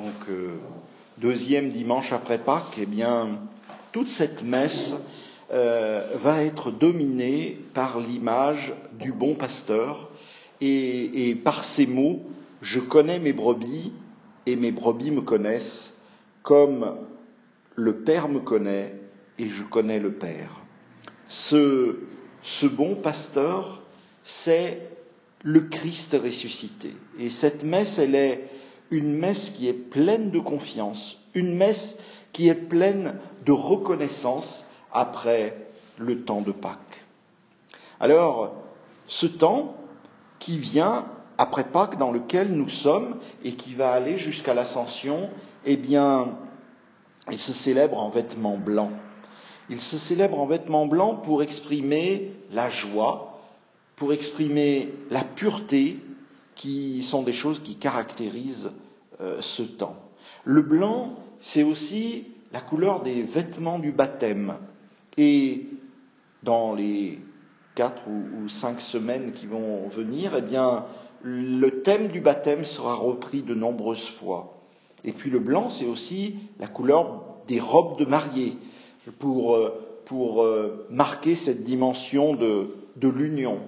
tant que deuxième dimanche après Pâques, eh bien, toute cette messe va être dominée par l'image du bon pasteur et par ces mots « Je connais mes brebis et mes brebis me connaissent comme le Père me connaît et je connais le Père ». Ce bon pasteur, c'est le Christ ressuscité. Et cette messe, elle est une messe qui est pleine de confiance, une messe qui est pleine de reconnaissance après le temps de Pâques. Alors, ce temps qui vient après Pâques, dans lequel nous sommes et qui va aller jusqu'à l'Ascension, eh bien, il se célèbre en vêtements blancs. Il se célèbre en vêtements blancs pour exprimer la joie, pour exprimer la pureté, qui sont des choses qui caractérisent ce temps. Le blanc, c'est aussi la couleur des vêtements du baptême. Et dans les 4 ou 5 semaines qui vont venir, eh bien, le thème du baptême sera repris de nombreuses fois. Et puis le blanc, c'est aussi la couleur des robes de mariée, pour marquer cette dimension de l'union.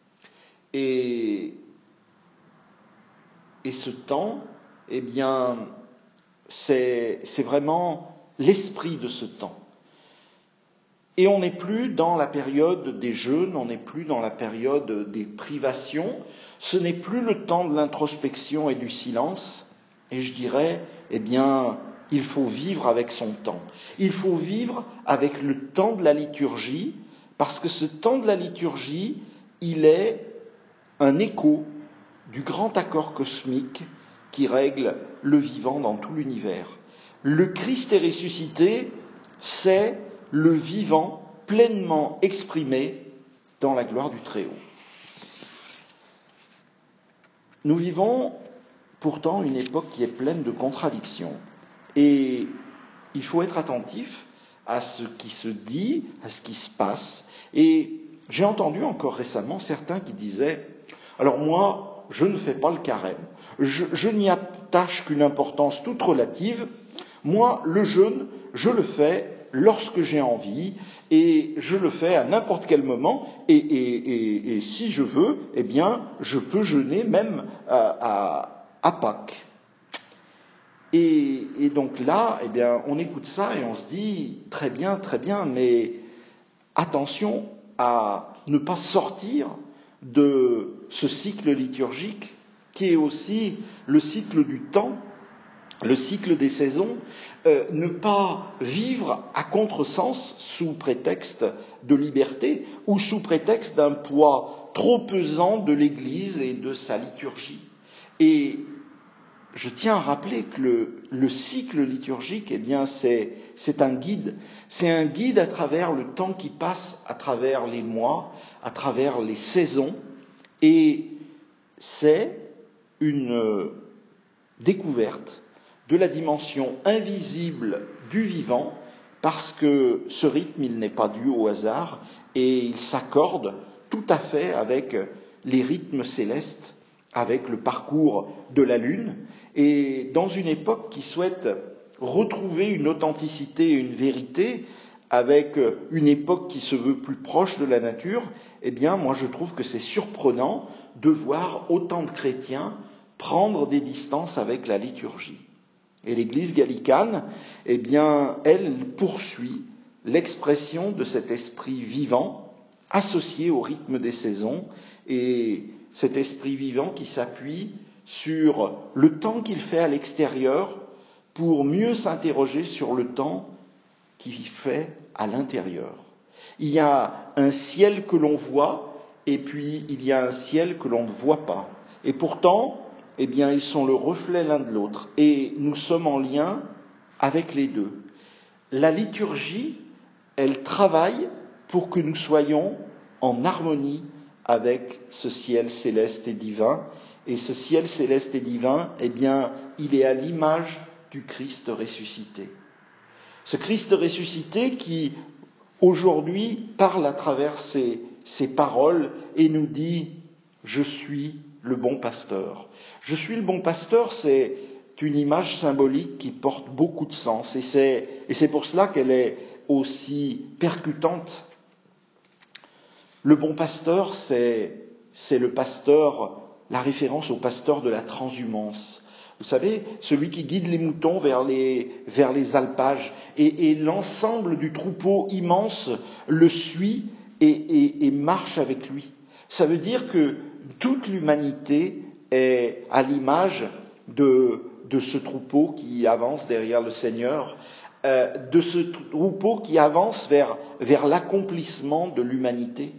Et ce temps, eh bien, c'est vraiment l'esprit de ce temps. Et on n'est plus dans la période des jeûnes, on n'est plus dans la période des privations, ce n'est plus le temps de l'introspection et du silence, et je dirais, eh bien, il faut vivre avec son temps. Il faut vivre avec le temps de la liturgie, parce que ce temps de la liturgie, il est un écho du grand accord cosmique qui règle le vivant dans tout l'univers. Le Christ est ressuscité, c'est le vivant pleinement exprimé dans la gloire du Très-Haut. Nous vivons pourtant une époque qui est pleine de contradictions et il faut être attentif à ce qui se dit, à ce qui se passe. Et j'ai entendu encore récemment certains qui disaient « Alors moi, je ne fais pas le carême, je n'y attache qu'une importance toute relative. Moi, le jeûne, je le fais lorsque j'ai envie, et je le fais à n'importe quel moment, et si je veux, eh bien, je peux jeûner même à Pâques. » Et donc là, eh bien, on écoute ça et on se dit très bien, mais attention à ne pas sortir de ce cycle liturgique qui est aussi le cycle du temps, le cycle des saisons, ne pas vivre à contresens sous prétexte de liberté ou sous prétexte d'un poids trop pesant de l'Église et de sa liturgie. Et je tiens à rappeler que le cycle liturgique, eh bien, c'est un guide. C'est un guide à travers le temps qui passe, à travers les mois, à travers les saisons. Et c'est une découverte de la dimension invisible du vivant, parce que ce rythme, il n'est pas dû au hasard, et il s'accorde tout à fait avec les rythmes célestes, avec le parcours de la Lune, et dans une époque qui souhaite retrouver une authenticité et une vérité, avec une époque qui se veut plus proche de la nature, eh bien, moi je trouve que c'est surprenant de voir autant de chrétiens prendre des distances avec la liturgie. Et l'Église gallicane, eh bien, elle poursuit l'expression de cet esprit vivant associé au rythme des saisons, et cet esprit vivant qui s'appuie sur le temps qu'il fait à l'extérieur pour mieux s'interroger sur le temps qu'il fait à l'intérieur. Il y a un ciel que l'on voit, et puis il y a un ciel que l'on ne voit pas. Et pourtant, eh bien, ils sont le reflet l'un de l'autre, et nous sommes en lien avec les deux. La liturgie, elle travaille pour que nous soyons en harmonie avec ce ciel céleste et divin, et ce ciel céleste et divin, eh bien, il est à l'image du Christ ressuscité. Ce Christ ressuscité qui, aujourd'hui, parle à travers ses paroles et nous dit « Je suis le bon pasteur ». Je suis le bon pasteur, c'est une image symbolique qui porte beaucoup de sens, et c'est pour cela qu'elle est aussi percutante. Le bon pasteur, c'est le pasteur, la référence au pasteur de la transhumance. Vous savez, celui qui guide les moutons vers les alpages, et l'ensemble du troupeau immense le suit et marche avec lui. Ça veut dire que toute l'humanité est à l'image de ce troupeau qui avance derrière le Seigneur, de ce troupeau qui avance vers l'accomplissement de l'humanité.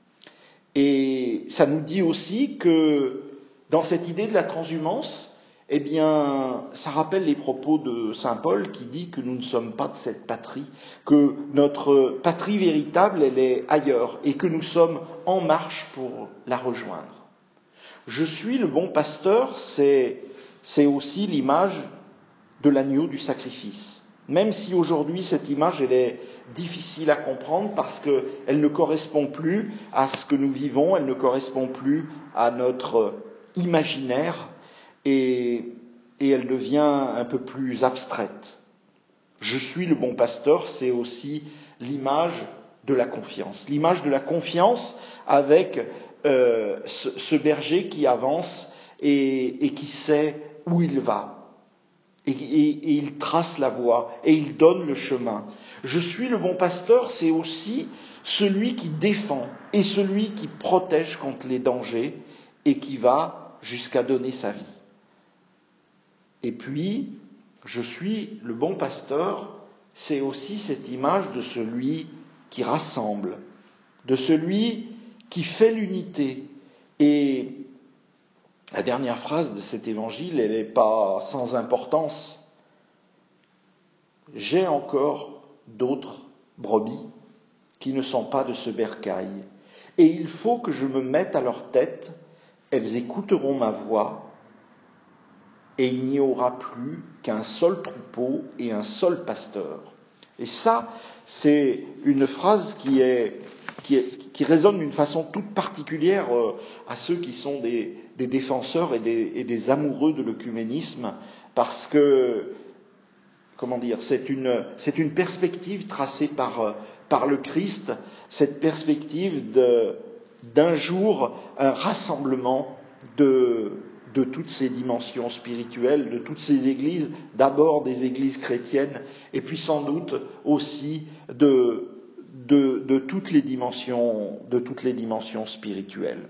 Et ça nous dit aussi que dans cette idée de la transhumance, eh bien, ça rappelle les propos de saint Paul qui dit que nous ne sommes pas de cette patrie, que notre patrie véritable, elle est ailleurs, et que nous sommes en marche pour la rejoindre. Je suis le bon pasteur, c'est aussi l'image de l'agneau du sacrifice. Même si aujourd'hui cette image elle est difficile à comprendre parce qu'elle ne correspond plus à ce que nous vivons, elle ne correspond plus à notre imaginaire et elle devient un peu plus abstraite. Je suis le bon pasteur, c'est aussi l'image de la confiance. L'image de la confiance avec ce berger qui avance et qui sait où il va. Et il trace la voie et il donne le chemin. Je suis le bon pasteur, c'est aussi celui qui défend et celui qui protège contre les dangers et qui va jusqu'à donner sa vie. Et puis, je suis le bon pasteur, c'est aussi cette image de celui qui rassemble, de celui qui fait l'unité. Et la dernière phrase de cet évangile, elle n'est pas sans importance. J'ai encore d'autres brebis qui ne sont pas de ce bercail, et il faut que je me mette à leur tête, elles écouteront ma voix, et il n'y aura plus qu'un seul troupeau et un seul pasteur. Et ça, c'est une phrase qui résonne d'une façon toute particulière à ceux qui sont des défenseurs et des amoureux de l'œcuménisme, parce que, c'est une perspective tracée par le Christ, cette perspective d'un jour, un rassemblement de toutes ces dimensions spirituelles, de toutes ces églises, d'abord des églises chrétiennes, et puis sans doute aussi de toutes les dimensions spirituelles.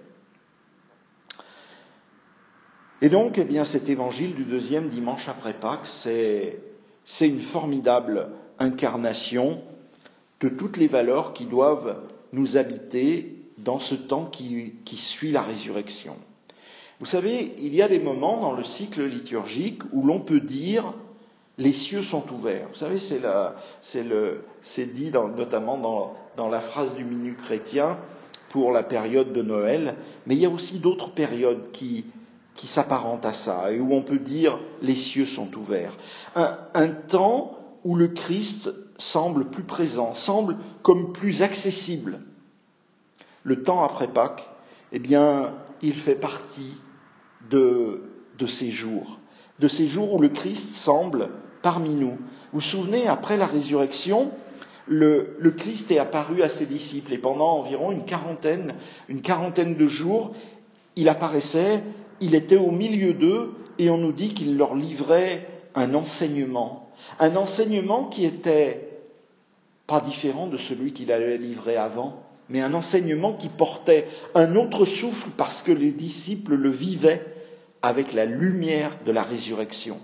Et donc, cet évangile du deuxième dimanche après Pâques, c'est une formidable incarnation de toutes les valeurs qui doivent nous habiter dans ce temps qui suit la résurrection. Vous savez, il y a des moments dans le cycle liturgique où l'on peut dire « les cieux sont ouverts ». Vous savez, c'est dit notamment dans la phrase du Minut chrétien pour la période de Noël, mais il y a aussi d'autres périodes qui s'apparentent à ça et où on peut dire « les cieux sont ouverts ». Un temps où le Christ semble plus présent, semble comme plus accessible. Le temps après Pâques, il fait partie de ces jours où le Christ semble parmi nous. Vous vous souvenez, après la résurrection, le Christ est apparu à ses disciples et pendant environ une quarantaine de jours, il apparaissait, il était au milieu d'eux et on nous dit qu'il leur livrait un enseignement qui était pas différent de celui qu'il avait livré avant, mais un enseignement qui portait un autre souffle parce que les disciples le vivaient avec la lumière de la résurrection.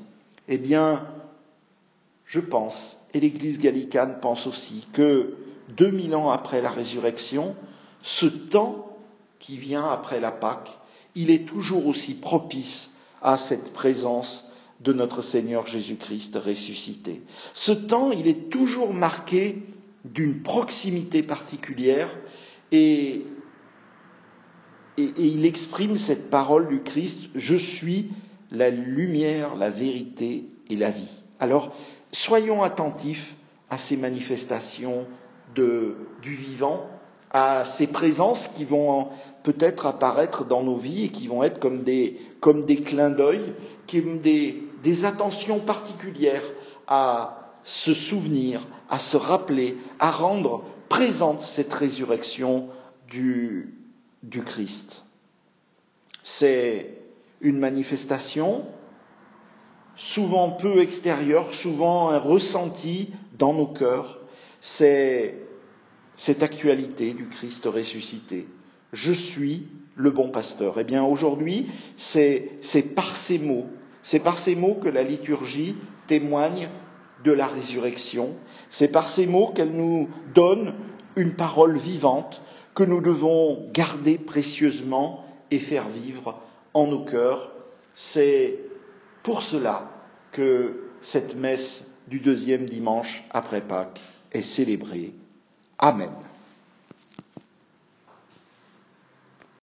Je pense, et l'Église gallicane pense aussi, que 2000 ans après la résurrection, ce temps qui vient après la Pâque, il est toujours aussi propice à cette présence de notre Seigneur Jésus-Christ ressuscité. Ce temps, il est toujours marqué d'une proximité particulière et il exprime cette parole du Christ « Je suis la lumière, la vérité et la vie ». Alors, soyons attentifs à ces manifestations du vivant, à ces présences qui vont peut-être apparaître dans nos vies et qui vont être comme des clins d'œil, comme des des attentions particulières à se souvenir, à se rappeler, à rendre présente cette résurrection du Christ. C'est une manifestation souvent peu extérieure, souvent un ressenti dans nos cœurs. C'est cette actualité du Christ ressuscité. Je suis le bon pasteur. Eh bien, aujourd'hui, c'est par ces mots que la liturgie témoigne de la résurrection. C'est par ces mots qu'elle nous donne une parole vivante que nous devons garder précieusement et faire vivre en nos cœurs. C'est pour cela que cette messe du deuxième dimanche après Pâques est célébrée. Amen.